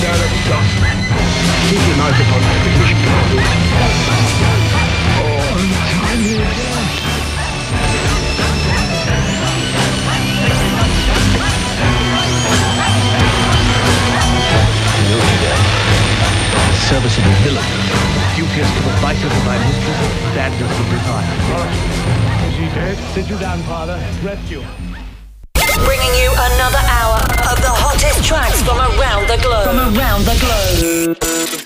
layer of dust. Keep your knife upon the British borders. Oh, untie me again. Serviceable villain, duteous to the vices of my mistress, badness of desire. Is he dead? Sit you down, Father. Rest you. Bringing you another hour of the hottest tracks from around the globe. From around the globe.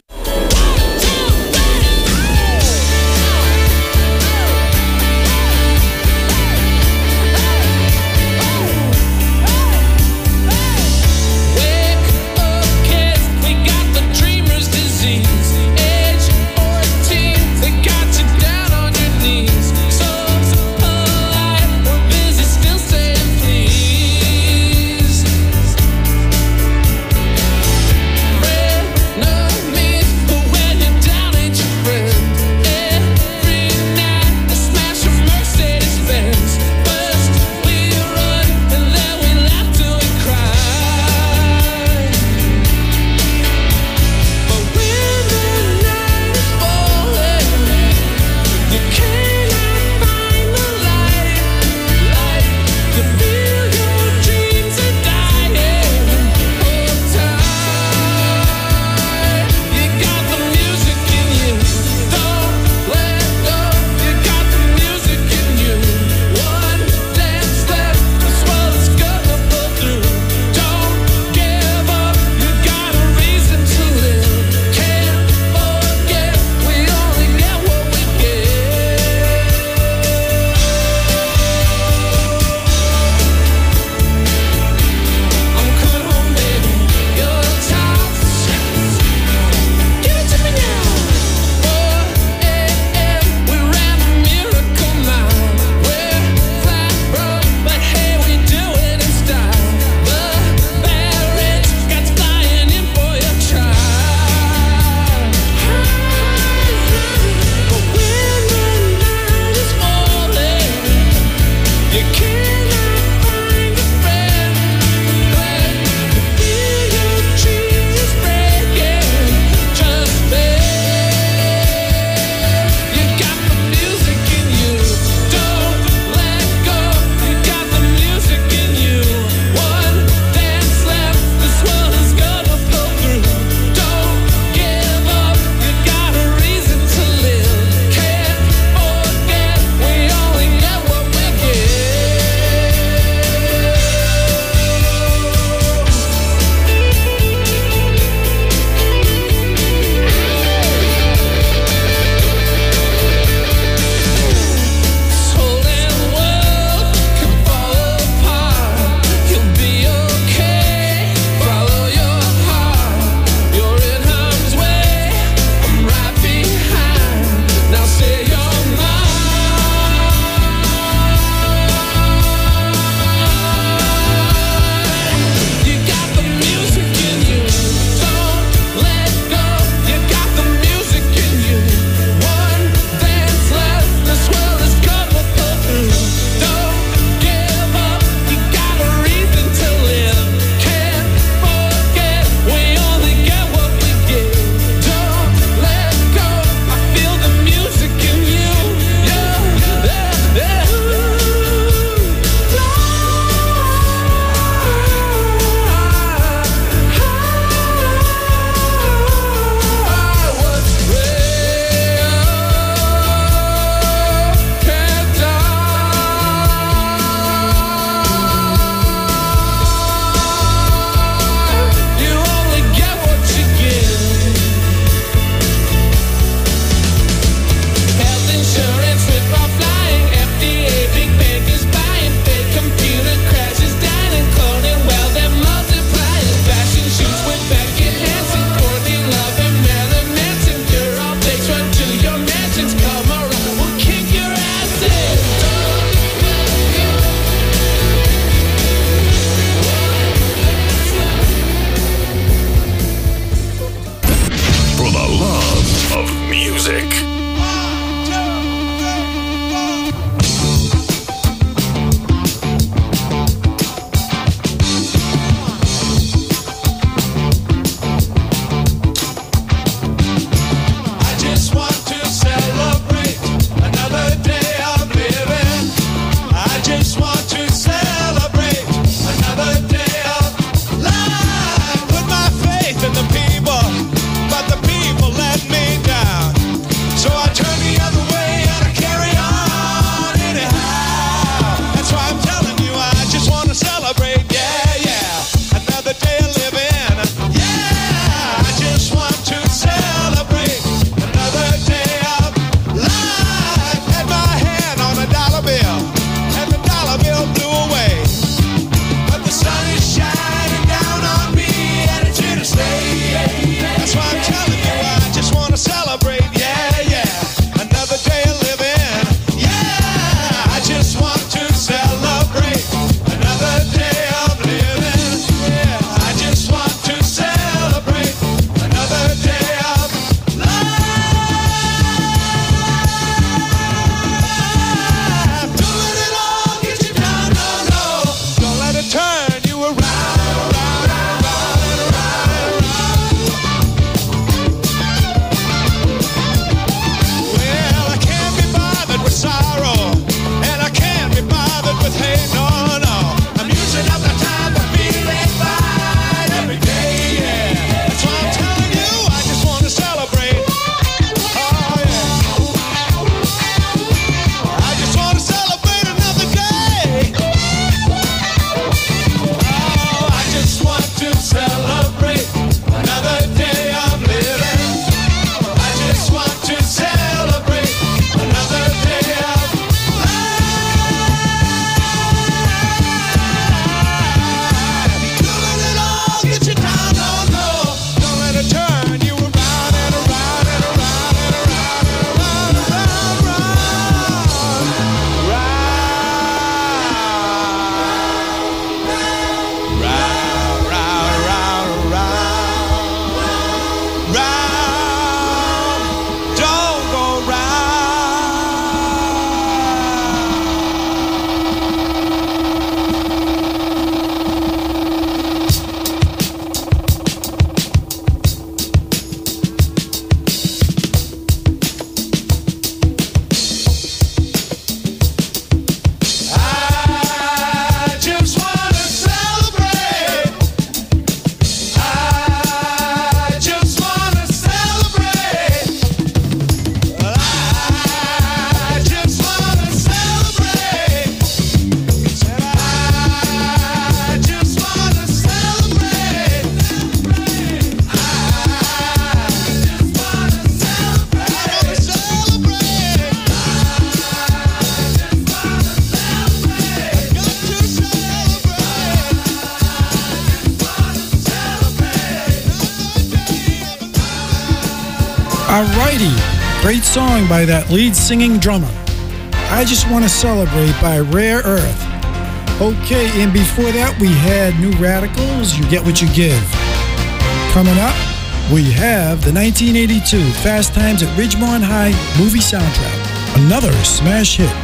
Alrighty, great song by that lead singing drummer. I Just Want to Celebrate by Rare Earth. Okay, and before that we had New Radicals, You Get What You Give. Coming up, we have the 1982 Fast Times at Ridgemont High movie soundtrack, another smash hit.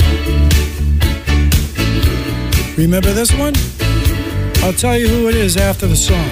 Remember this one? I'll tell you who it is after the song.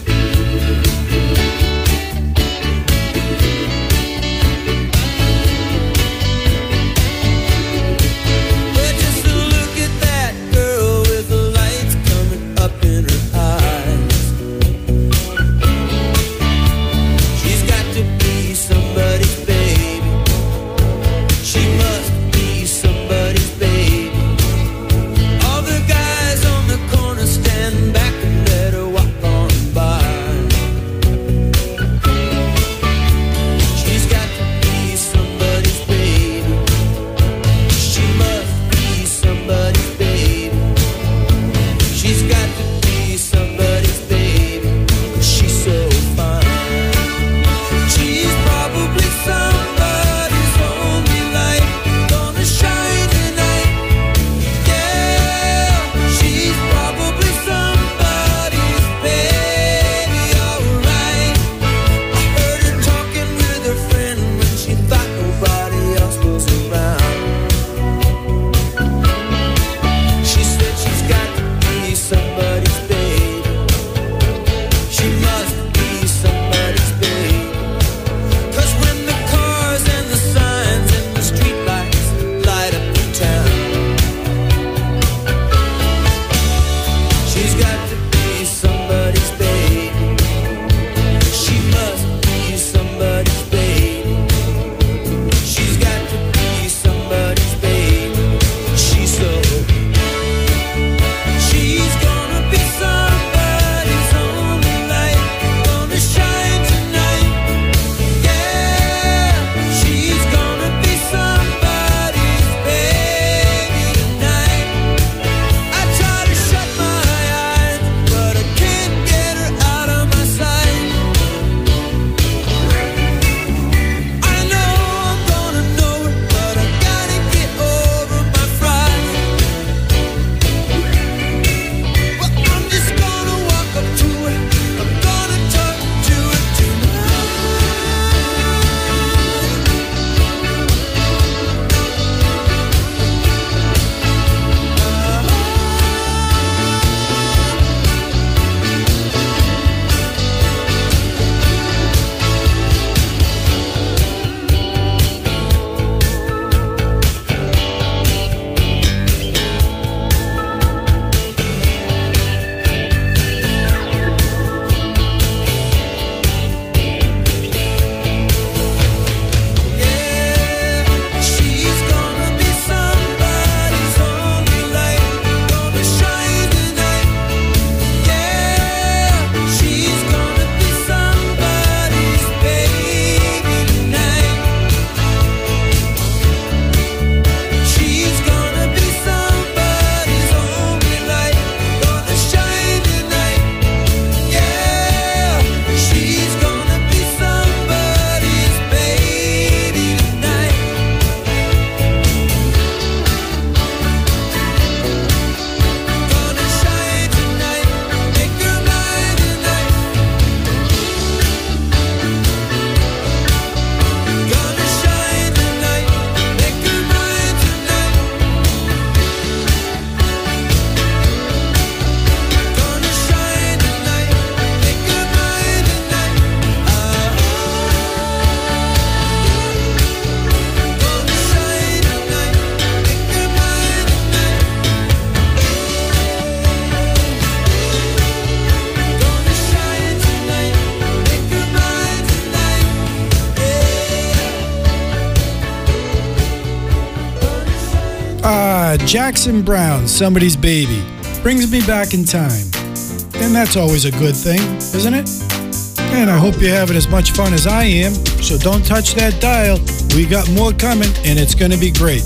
Jackson Browne, Somebody's Baby, brings me back in time. And that's always a good thing, isn't it? And I hope you're having as much fun as I am, so don't touch that dial. We got more coming, and it's going to be great.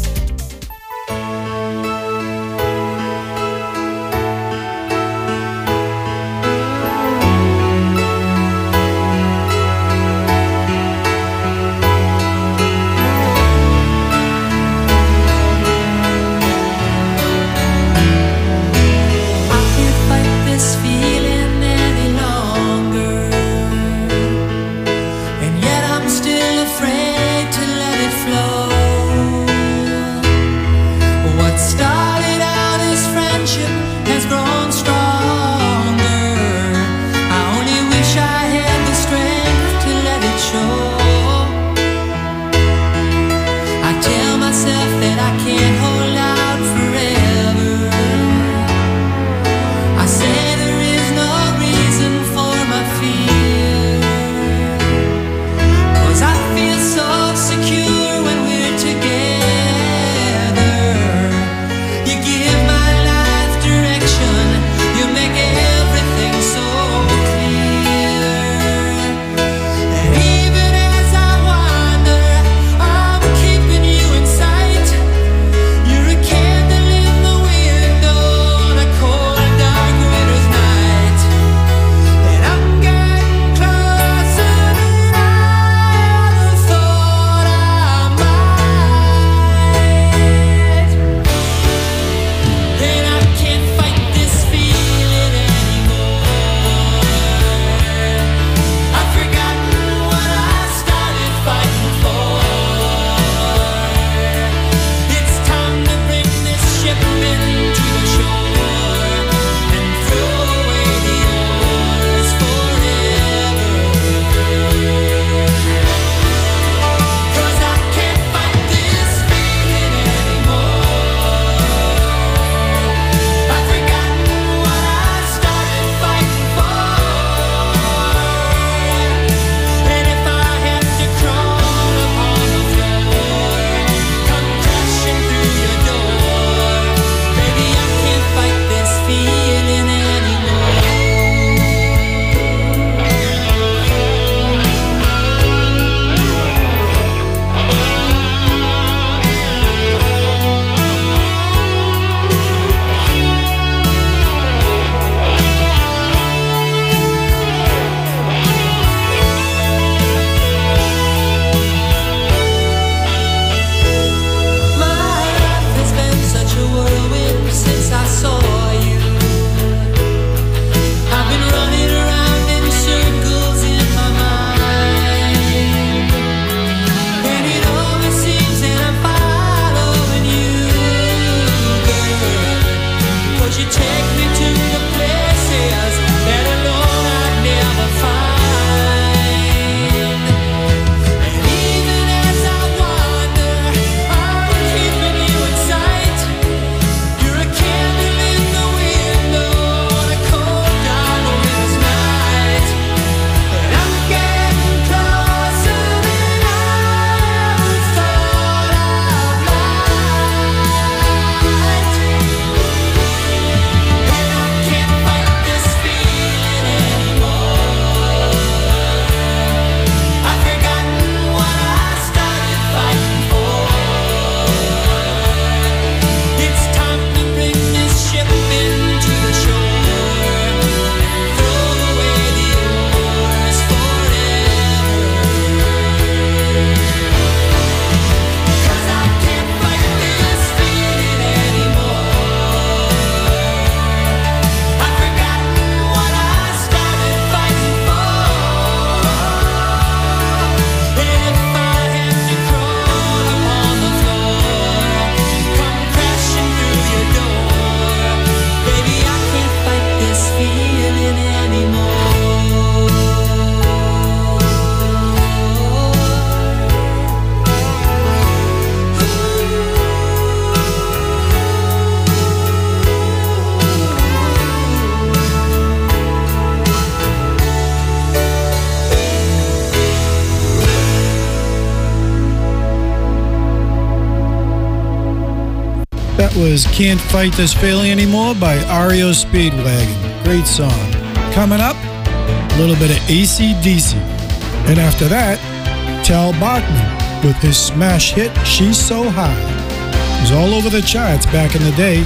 That was Can't Fight This Feeling Anymore by REO Speedwagon. Great song. Coming up, a little bit of AC/DC. And after that, Tal Bachman with his smash hit, She's So High. It was all over the charts back in the day.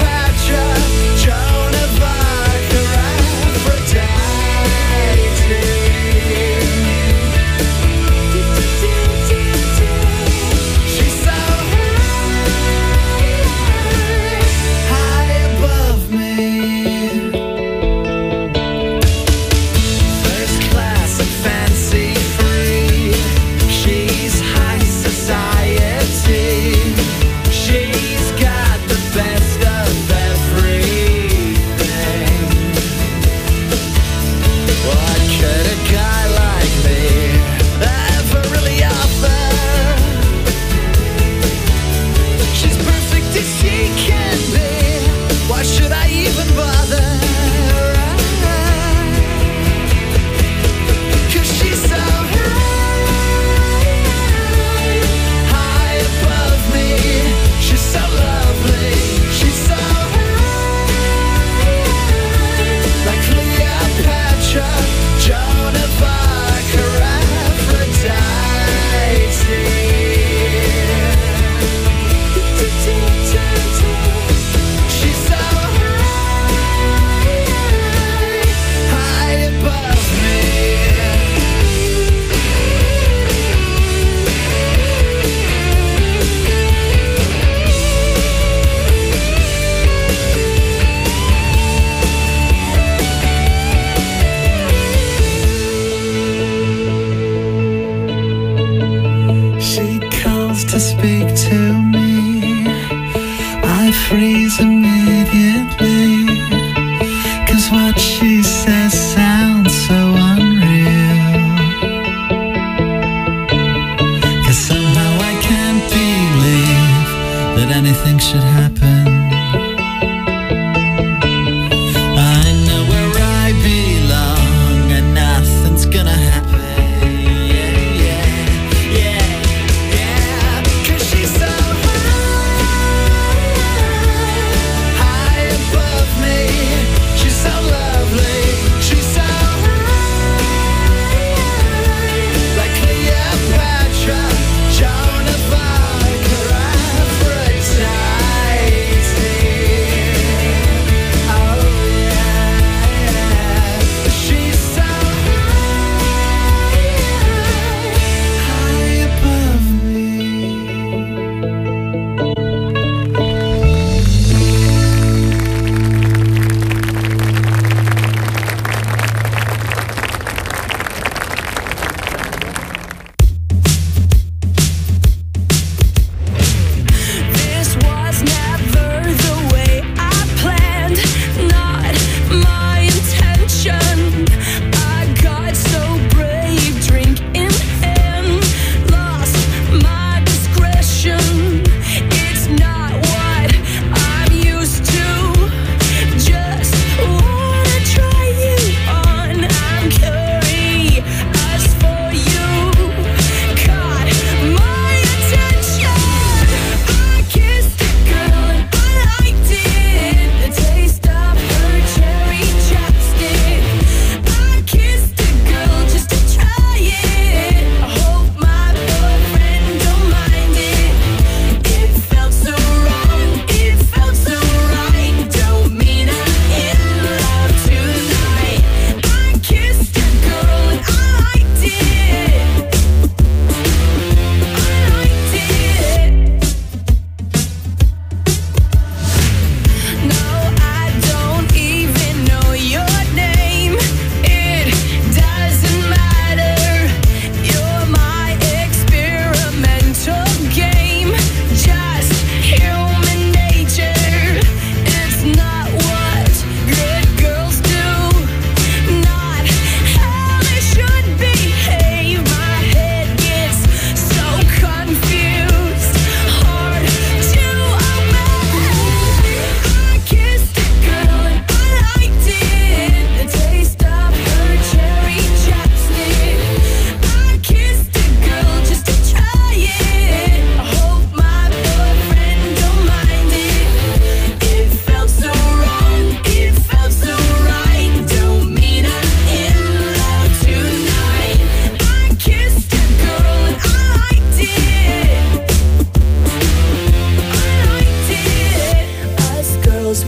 Joan of Arc or Aphrodite.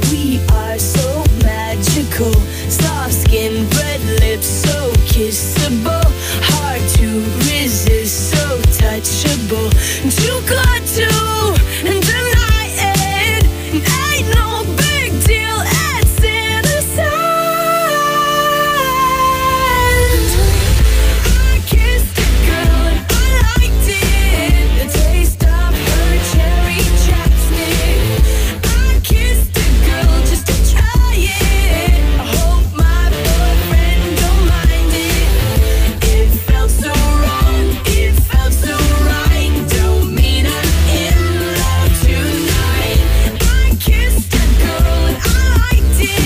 We are so magical. Soft skin, red lips, so kissable. Hard to resist, so touchable. Too good to deny it. Ain't no big deal, it's innocent. I kissed a girl and I liked it. The taste of her cherry chapstick. I kissed a girl just to try it. I hope my boyfriend don't mind it. It felt so wrong, it felt so right. Don't mean I'm in love tonight. I kissed a girl and I liked it.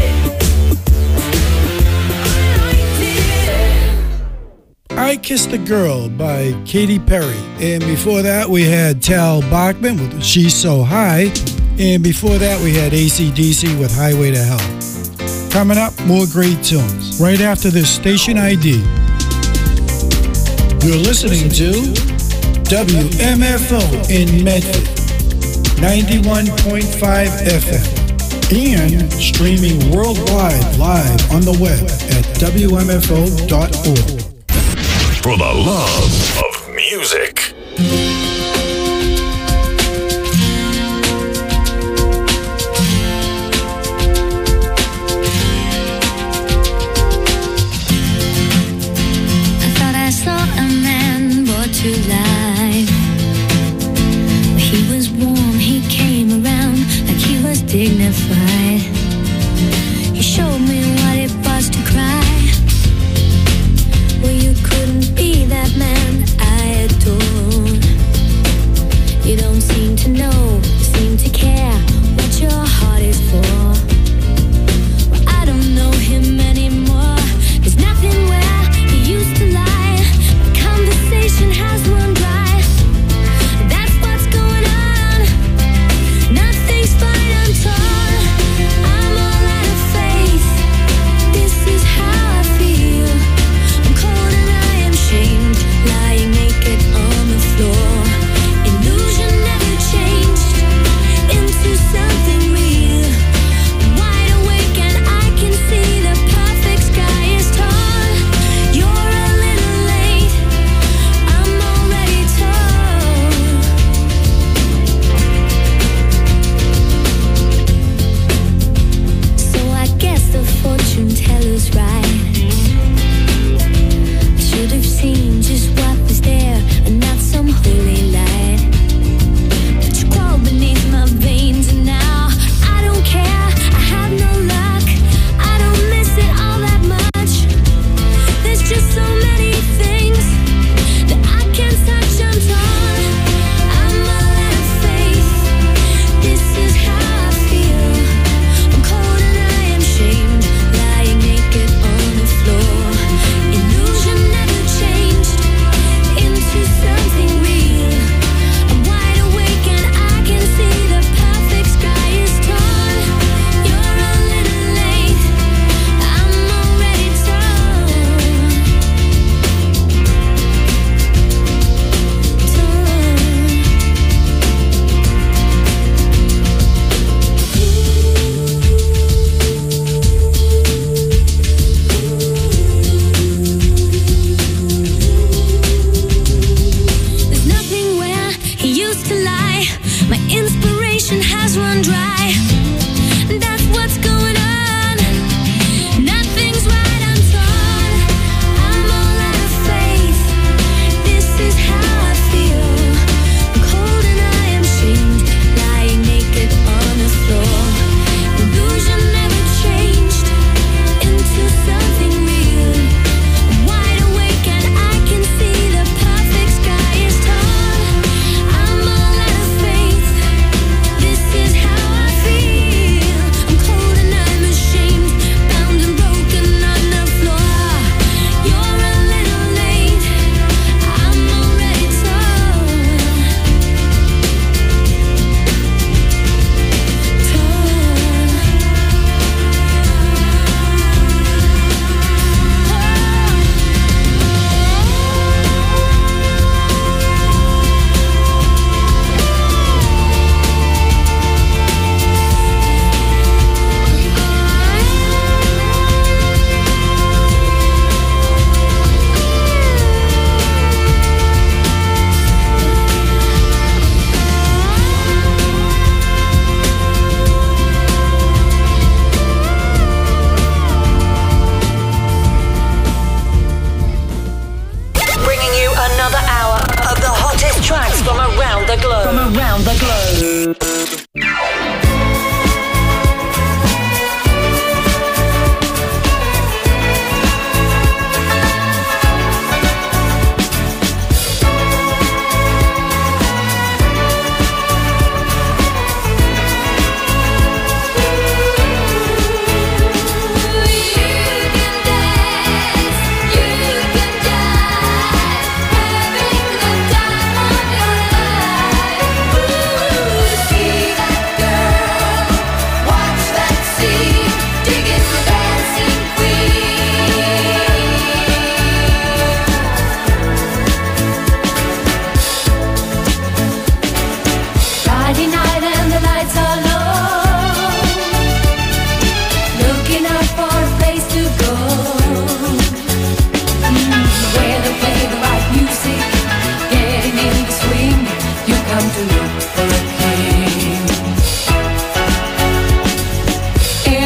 I Kissed a Girl by Katy Perry. And before that, we had Tal Bachman with She's So High. And before that, we had AC/DC with Highway to Hell. Coming up, more great tunes. Right after this station ID. You're listening to WMFO in Medford, 91.5 FM. And streaming worldwide live on the web at WMFO.org. For the love of music. I thought I saw a man brought to life. He was warm, he came around like he was dignified. He showed me what it was to cry. Well, you couldn't be that man I adored.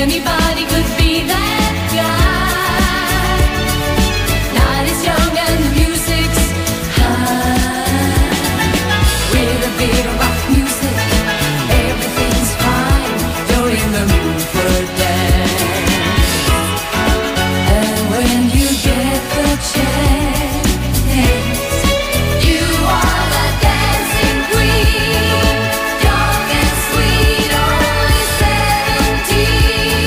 Anybody could be that guy. Night is young and the music's high. With a bit of rock music, everything's fine. You're in the mood for a dance. And when you get the chance, you are the dancing queen. Young and sweet, only 17.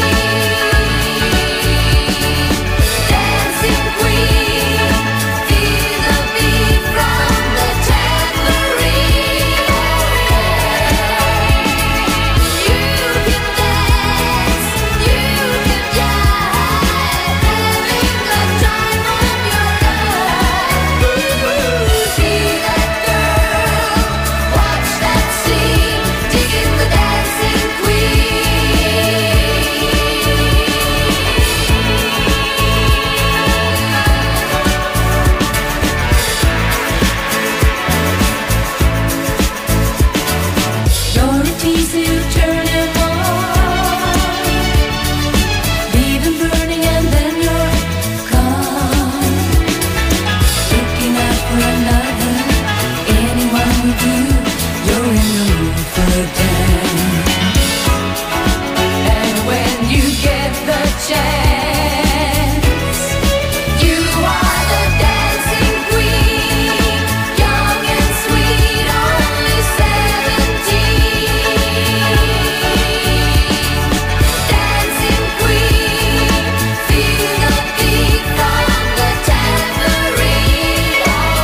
Dancing queen, feel the beat from the tambourine. You can dance, you can jive, having the time of your life. See that girl, watch that scene, digging the dancing queen. You're a tease to turn him on, leave him burning and then you're gone. Looking out for another, anyone will do. You're in the mood for a dance. And when you get the chance, you are the dancing queen. Young and sweet, only 17. Dancing queen, feel the beat from the tambourine.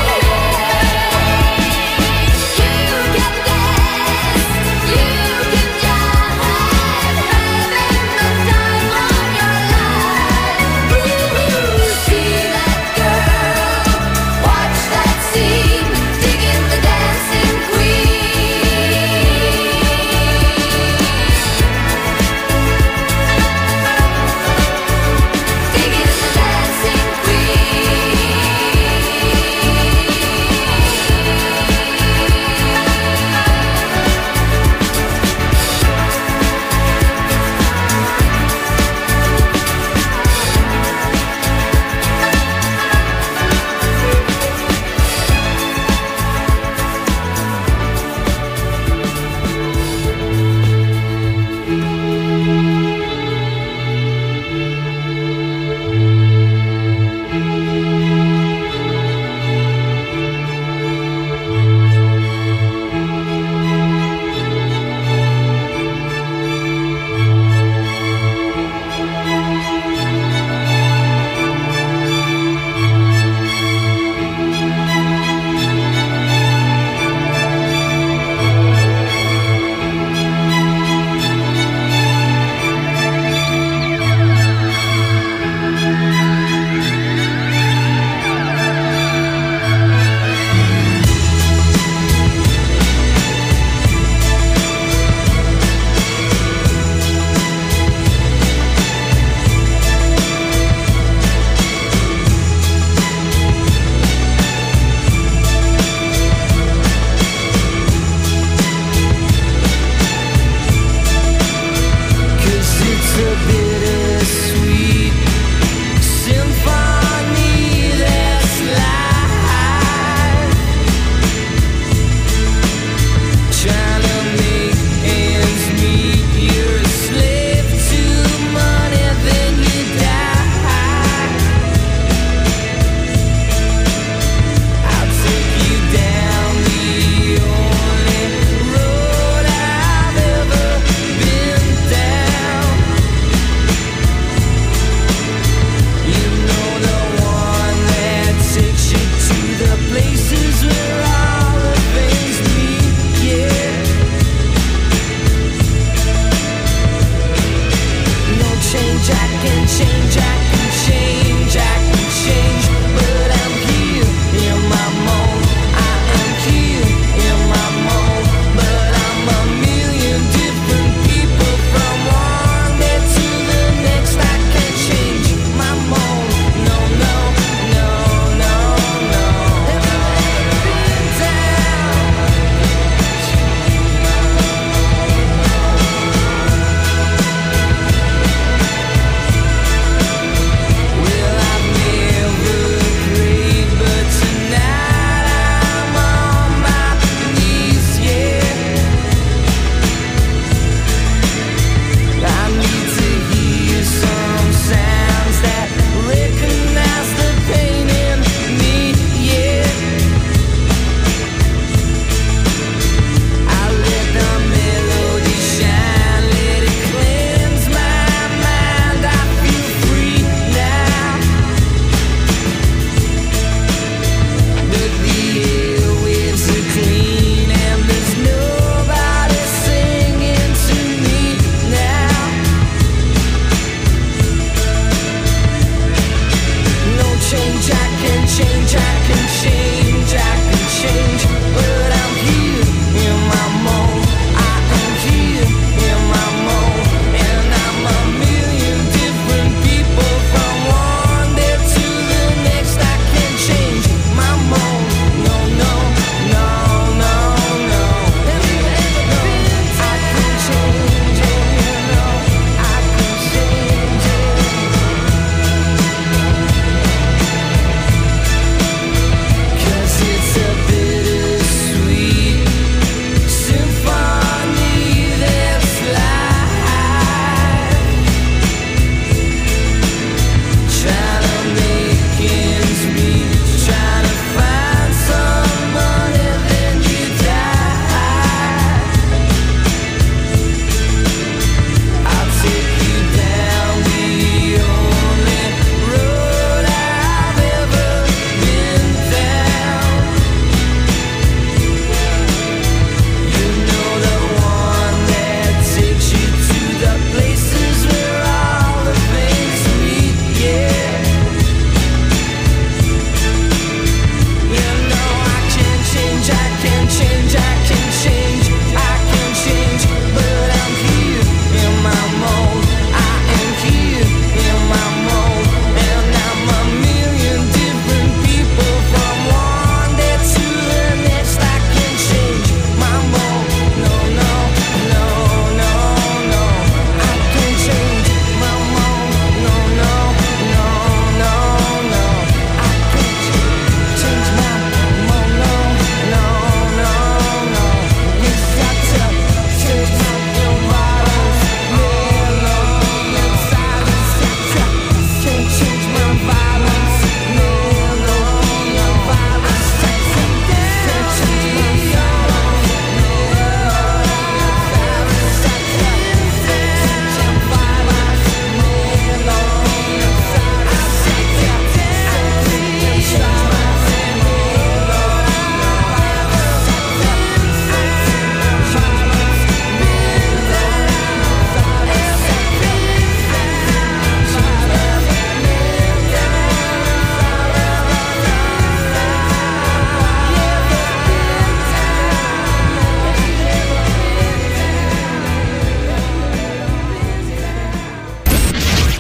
You can dance, you can jive, having the time of your life. See that girl, watch that scene, digging the dancing queen. Digging the dancing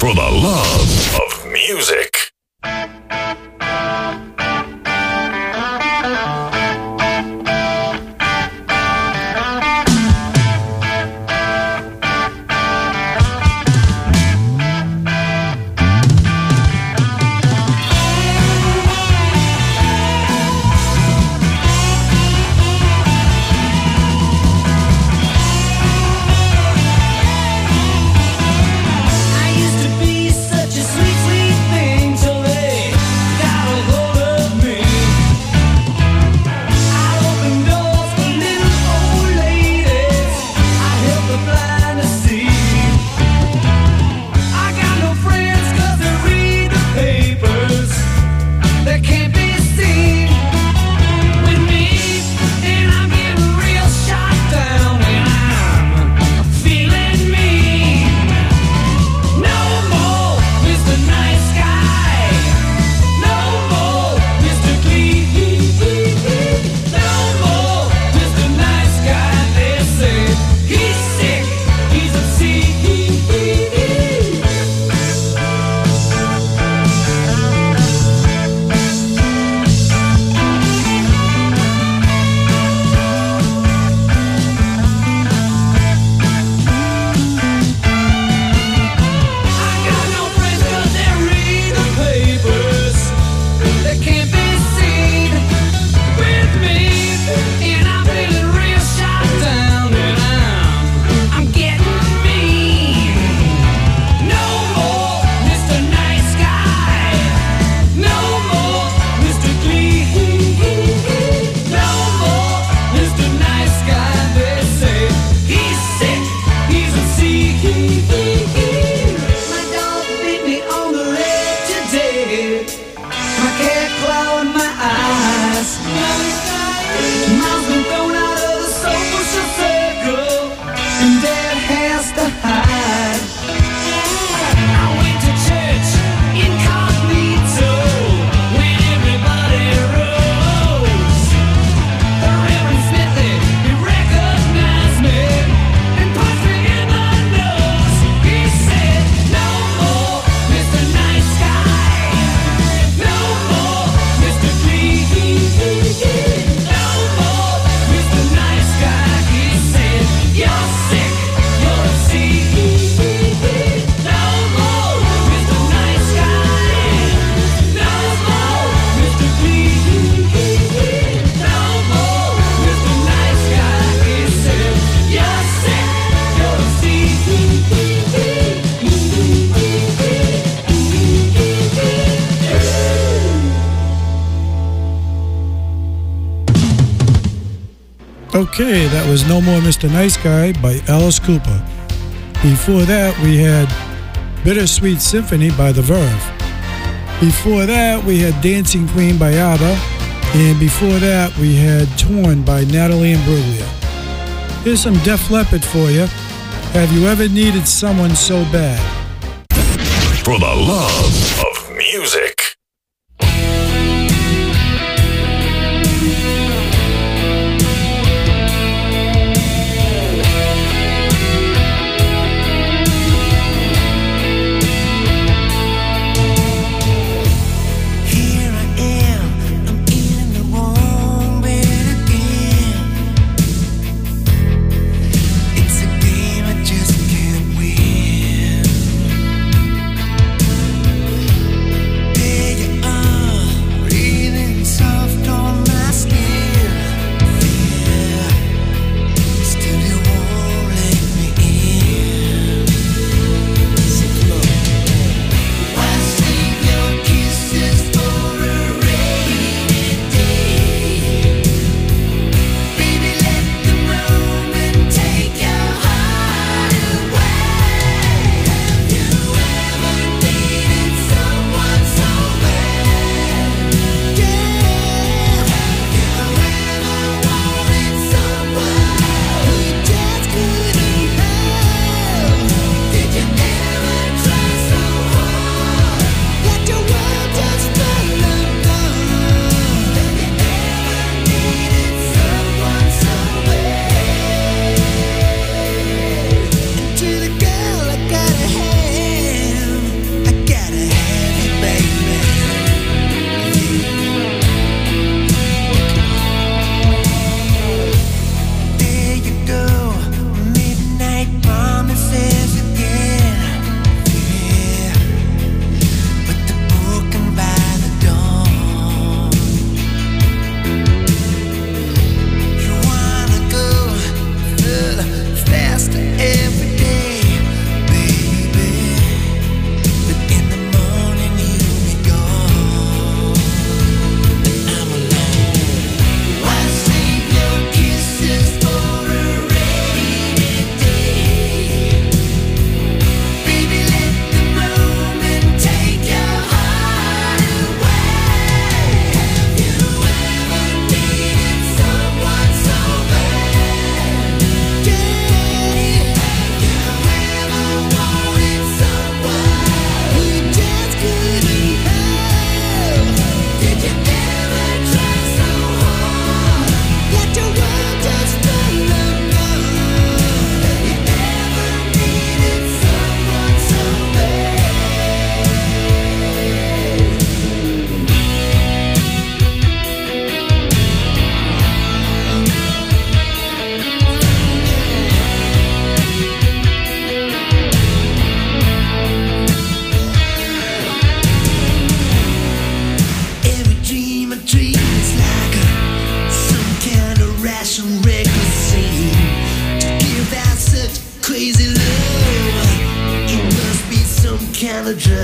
For the love of music. I used to be such a sweet, sweet thing till they got a hold of me. I opened doors for little old ladies. I helped the blind to see. I got no friends 'cause they read the papers. They can't be seen with me, and I'm getting real shot down, and I'm feeling mean. No more Mr. Nice Guy. No more Mr. Clean. No more Mr. Nice Guy. They say he's sick, he's obscene. I got no friends 'cause they read the papers. They can't be seen with me, and I'm feeling real shot down, and I'm getting mean. No more Mr. Nice Guy. No more Mr. Clean. No more Mr. Nice Guy. They say he's sick, he's obscene. My dog bit me on the leg today. My cat clawed my eyes. Mom's been thrown out of the social circle, and Dad has to hide. I went to church incognito when everybody rose. The Reverend Smithy, he recognized me and punched me in the nose. He said, "No more Mr. Nice Guy. No more Mr. Clean. No more Mr. Nice Guy." He said, "You're sick, you're obscene. No more Mr. Nice Guy. No more Mr. Clean. No more Mr. Nice Guy." He said, "You're sick, you're Okay, that was No More Mr. Nice Guy by Alice Cooper. Before that, we had Bittersweet Symphony by The Verve. Before that, we had Dancing Queen by ABBA. And before that, we had Torn by Natalie Imbruglia. Here's some Def Leppard for you. Have you ever needed someone so bad? For the love of music. Here I am, I'm in the wrong bed again. It's a game I just can't win. kind of drug.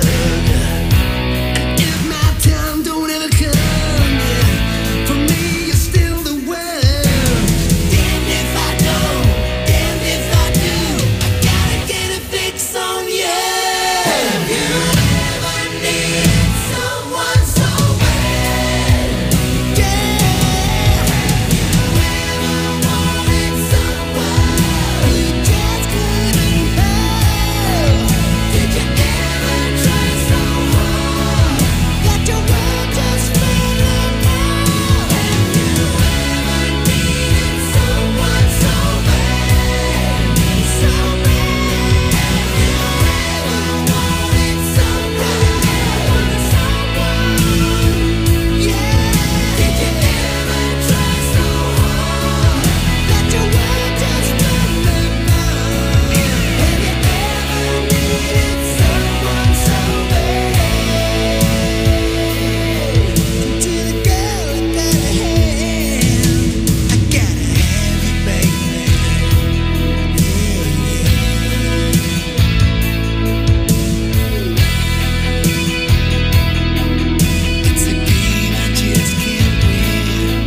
If my time don't ever come, for me you're still the one. Damn if I don't, damn if I do, I gotta get a fix on you. Have you ever needed someone so bad? Yeah. Have you ever wanted someone you just couldn't have? Did you ever try so hard that your world just fell apart? Have you ever needed someone so bad, so bad? Have you ever wanted someone, yeah? Did you ever try so hard that your world just fell apart? Have you ever needed someone so bad? To the girl I gotta have you, baby. It's a game I just can't win.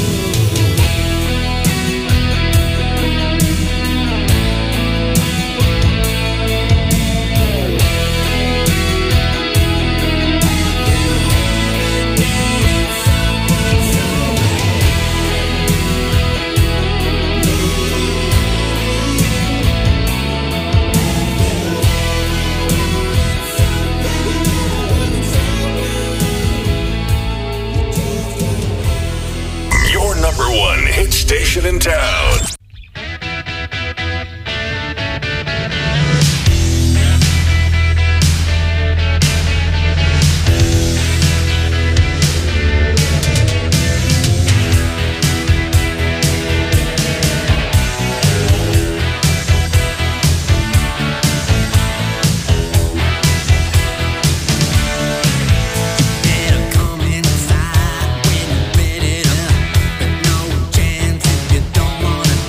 Your number one hit station in town. Better come inside when you're ready to, but no chance if you don't wanna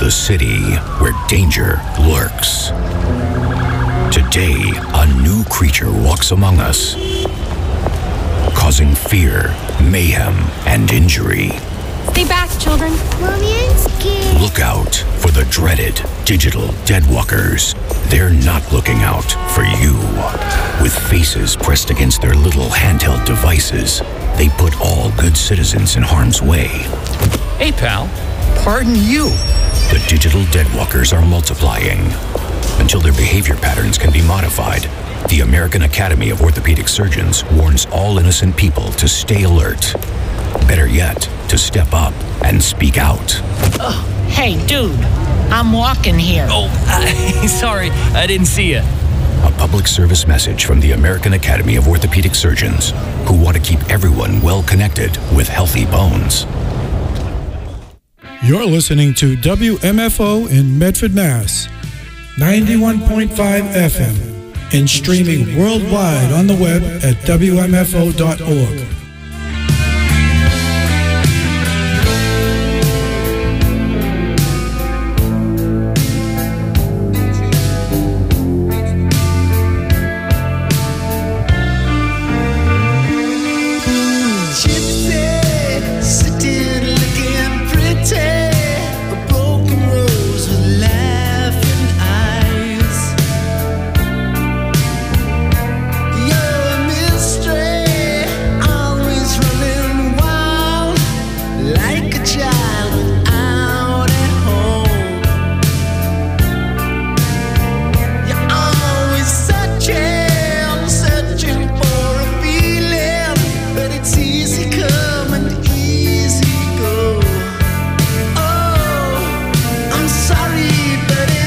the city where danger lurks. Today, a new creature walks among us, causing fear, mayhem, and injury. Stay back, children. Mommy, I'm scared. Look out for the dreaded digital deadwalkers. They're not looking out for you. With faces pressed against their little handheld devices, they put all good citizens in harm's way. Hey, pal. Pardon you. The digital deadwalkers are multiplying. Until their behavior patterns can be modified, the American Academy of Orthopedic Surgeons warns all innocent people to stay alert. Better yet, to step up and speak out. Hey, dude, I'm walking here. Oh, sorry. I didn't see you. A public service message from the American Academy of Orthopedic Surgeons, who want to keep everyone well connected with healthy bones. You're listening to WMFO in Medford, Mass. 91.5 FM and streaming worldwide on the web at WMFO.org.